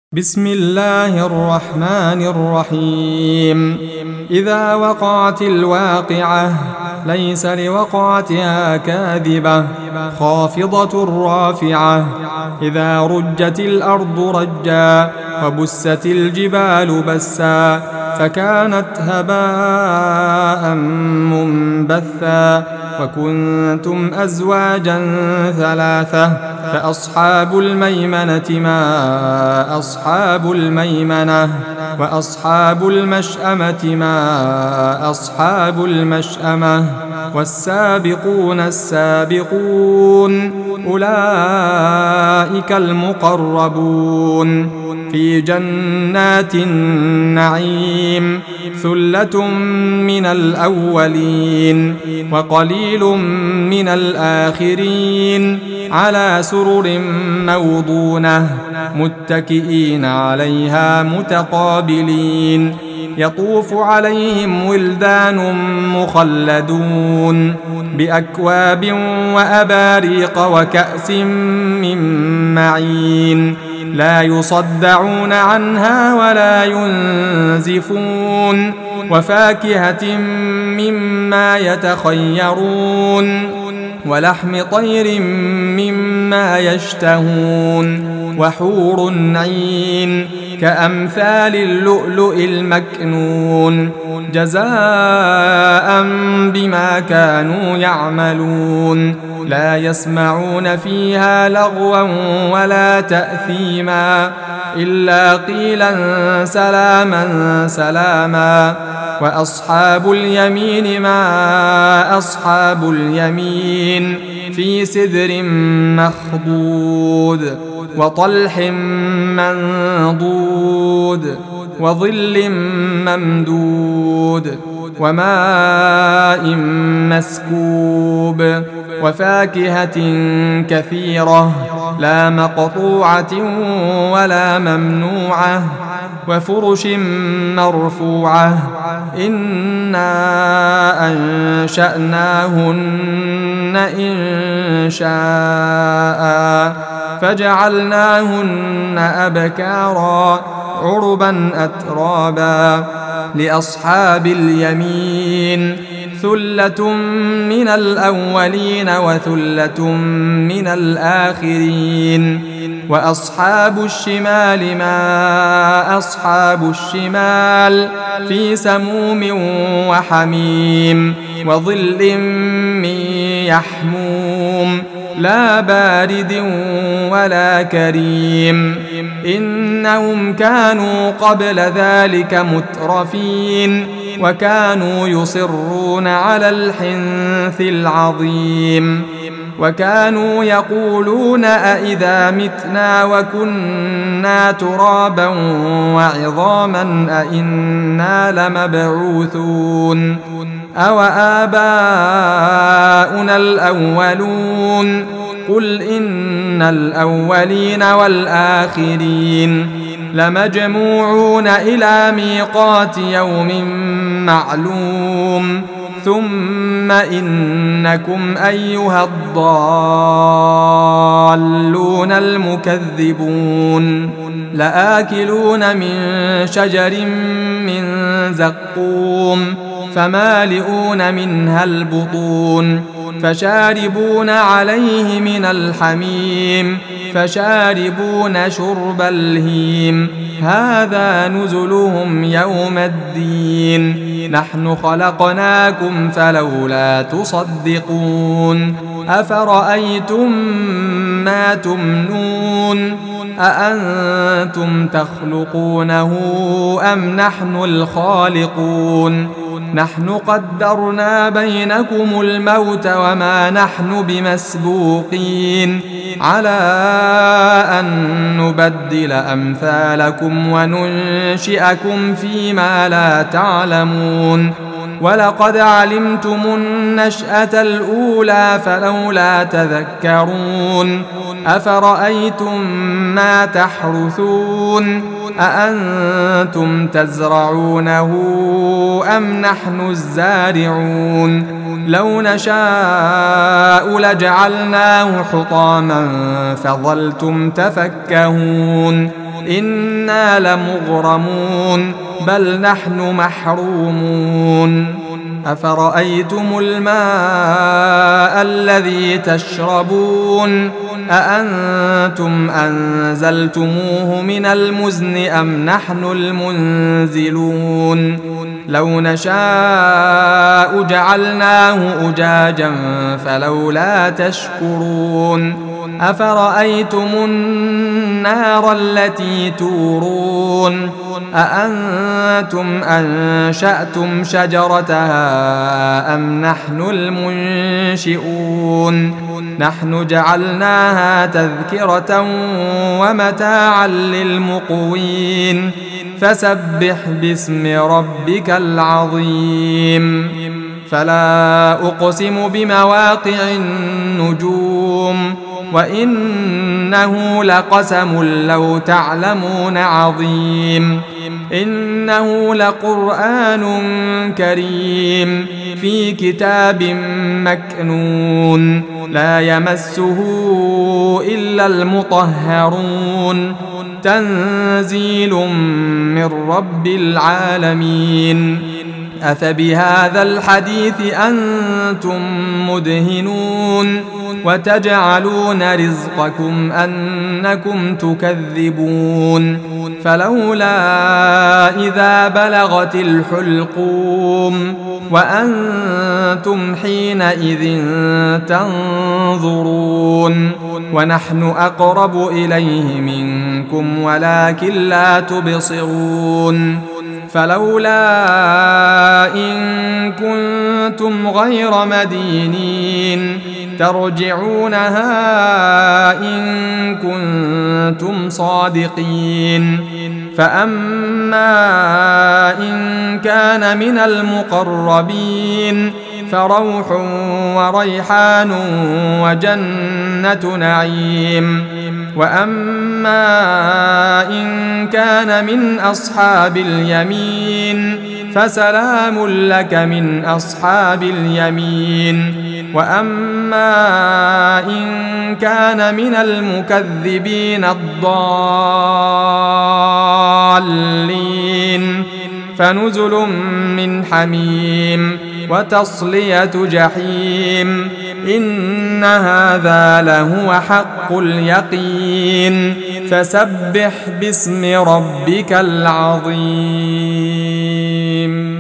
بسم الله الرحمن الرحيم. إذا وقعت الواقعة ليس لوقعتها كاذبة خافضة رافعة. إذا رجت الأرض رجا وبست الجبال بسا فكانت هباء منبثا وكنتم أزواجا ثلاثة فأصحاب الميمنة ما أصحاب الميمنة وأصحاب المشأمة ما أصحاب المشأمة والسابقون السابقون أولئك المقربون في جنات النعيم ثلة من الأولين وقليل من الآخرين على سرر موضونة متكئين عليها متقابلين يطوف عليهم ولدان مخلدون بأكواب وأباريق وكأس من معين لا يصدعون عنها ولا ينزفون وفاكهة مما يتخيرون ولحم طير مما يشتهون وحور عين كأمثال اللؤلؤ المكنون جزاء بما كانوا يعملون لا يسمعون فيها لغوا ولا تأثيما إلا قيلا سلاما سلاما وأصحاب اليمين ما أصحاب اليمين في سدر مخضود وطلح منضود وظل ممدود وماء مسكوب وفاكهة كثيرة لا مقطوعة ولا ممنوعة وفرش مرفوعة إنا أنشأناهن إن شاء فجعلناهن أبكارا عربا أترابا لأصحاب اليمين ثلة من الأولين وثلة من الآخرين وأصحاب الشمال ما أصحاب الشمال في سموم وحميم وظل من يحموم لا بارد ولا كريم إنهم كانوا قبل ذلك مترفين وكانوا يصرون على الحنث العظيم وكانوا يقولون أئذا متنا وكنا ترابا وعظاما أئنا لمبعوثون أو آباؤنا الأولون قل إن الأولين والآخرين لمجموعون إلى ميقات يوم معلوم ثم إنكم أيها الضالون المكذبون لآكلون من شجر من زقوم فمالئون منها البطون فشاربون عليه من الحميم فشاربون شرب الهيم هذا نزلهم يوم الدين نحن خلقناكم فلولا تصدقون أفرأيتم ما تمنون أأنتم تخلقونه أم نحن الخالقون نحن قدرنا بينكم الموت وما نحن بمسبوقين على أن نبدل أمثالكم وننشئكم فيما لا تعلمون ولقد علمتم النشأة الأولى فلولا تذكرون أفرأيتم ما تحرثون أأنتم تزرعونه أم نحن الزارعون لو نشاء لجعلناه حطاما فظلتم تفكهون إنا لمغرمون بل نحن محرومون أفرأيتم الماء الذي تشربون أأنتم أنزلتموه من المزن أم نحن المنزلون لو نشاء جعلناه أجاجا فلولا تشكرون أفرأيتم النار التي تورون أأنتم أنشأتم شجرتها أم نحن المنشئون نحن جعلناها تذكرة ومتاعا للمقوين فسبح باسم ربك العظيم فلا أقسم بمواقع النجوم وإنه لقسم لو تعلمون عظيم إنه لقرآن كريم في كتاب مكنون لا يمسه إلا المطهرون تنزيل من رب العالمين أفبهذا الحديث أنتم مدهنون وتجعلون رزقكم أنكم تكذبون فلولا إذا بلغت الحلقوم وأنتم حينئذ تنظرون ونحن أقرب إليه منكم ولكن لا تبصرون فلولا إن كنتم غير مدينين ترجعونها إن كنتم صادقين فأما إن كان من المقربين فروح وريحان وجنة نعيم وأما إن كان من أصحاب اليمين فسلام لك من أصحاب اليمين وأما إن كان من المكذبين الضالين فنزل من حميم وتصلية جحيم إن هذا لهو حق اليقين فسبح باسم ربك العظيم